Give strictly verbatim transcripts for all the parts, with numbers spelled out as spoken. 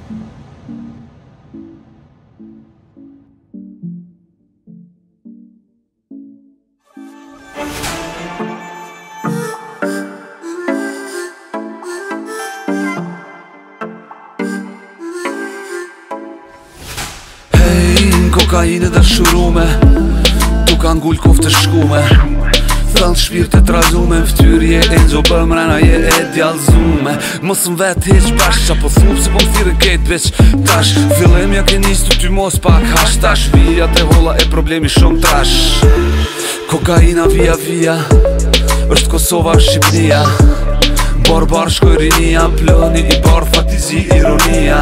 Kokainë dhe shurume Tu kanë gull koftë shkume Thëllë shpirë të razume Ftyrje e nxo për mrena je e djallzume Mos më vetë heq bash Qa po thup se po më thire ketë veç Tash fillim ja ke njës të ty mos pak hash Tash vija të holla e problemi shumë trash Kokaina via via është Kosova Shqipnia Bar bar shkoj rinia Plëni i bar fatizi ironia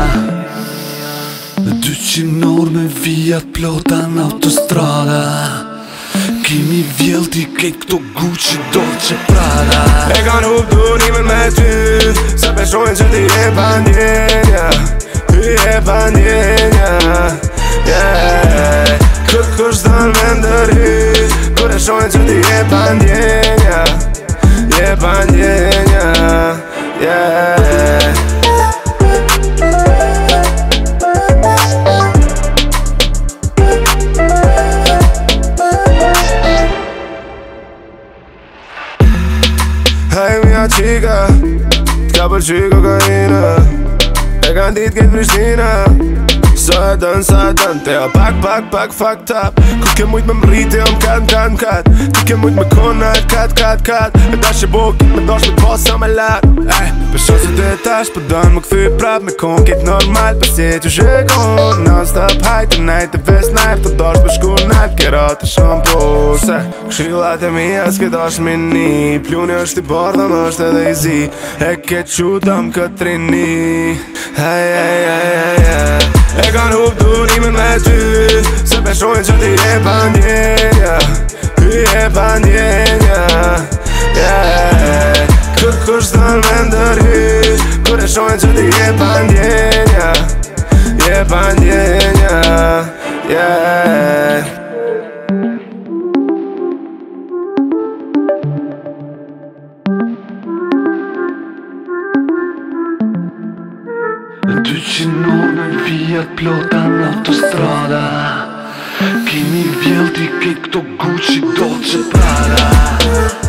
dyqin orë me vijat plota në autostrada Kimi vjelti kejt këto Gucci, Dolce, Prada E kanë hup durimin me ty Se peshojnë që ti e pa ndjenja Ty e pa ndjenja yeah. Kërkush dhan me ndërhy Kur e shojnë që ti e pa ndjenja Je pa ndjenja yeah. Hej mija qika, t'ka përqy kokaina E kanë dit kejt Prishtina Sa e dën, sa e dën Teja pak, pak, pak fucked up Ku ke mujt me mrit e om kat, kat, kat Ti ke mujt me konat, kat, kat, kat E dash e bo, kit me dash me pas sa me lat Eh, për shoh se të tash Po dën më këthy prap me kon kejt normal Për si t'ju shekon Non-stop hajt të najt të ves najt Të dash për shku najt Kera të shumë pose Kshillat e mija s'ke dash me ni Pluni është i bardha më është edhe i zi E ke qutëm këtë rini Hey, hey, hey, hey, hey E kanë hup durimin me ty Se peshojnë që ti e pa ndjenja Ty e pa ndjenja yeah. Kërkush dhan me ndërhy Kur e shojnë që ti e pa ndjenja Je pa ndjenja yeah. dyqin orë me vijat plota në autostrada Kimi vjelti kejt këto Gucci, Dolce, Prada